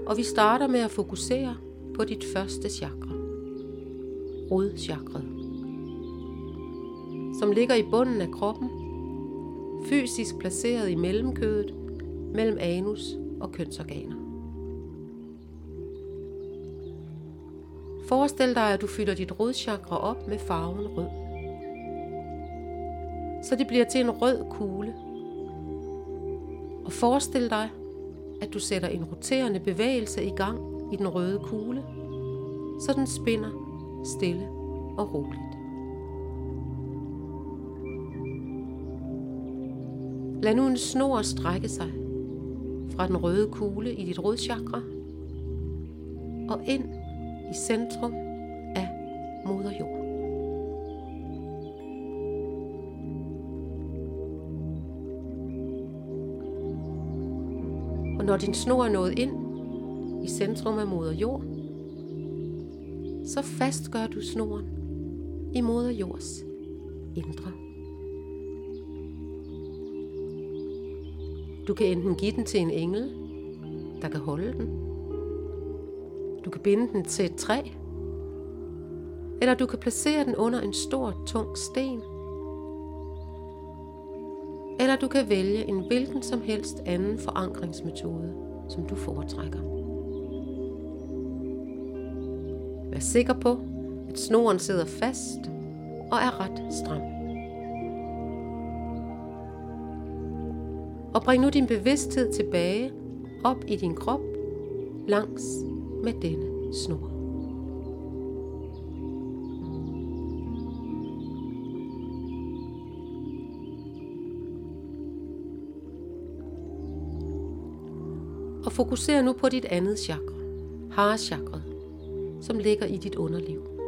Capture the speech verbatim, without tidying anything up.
Og vi starter med at fokusere på dit første chakra, rodchakret, som ligger i bunden af kroppen, fysisk placeret i mellemkødet mellem anus og kønsorganer. Forestil dig, at du fylder dit rodchakra op med farven rød, så det bliver til en rød kugle. Og forestil dig, at du sætter en roterende bevægelse i gang i den røde kugle, så den spinder stille og roligt. Lad nu en snor strække sig fra den røde kugle i dit rodchakra og ind i centrum af moder jord. Og når din snor er nået ind i centrum af moder jord, så fastgør du snoren i moder jords indre. Du kan enten give den til en engel, der kan holde den. Du kan binde den til et træ. Eller du kan placere den under en stor, tung sten. Eller du kan vælge en hvilken som helst anden forankringsmetode, som du foretrækker. Vær sikker på, at snoren sidder fast og er ret stram. Og bring nu din bevidsthed tilbage op i din krop langs med denne snor. Og fokuser nu på dit andet chakra, harachakret, som ligger i dit underliv.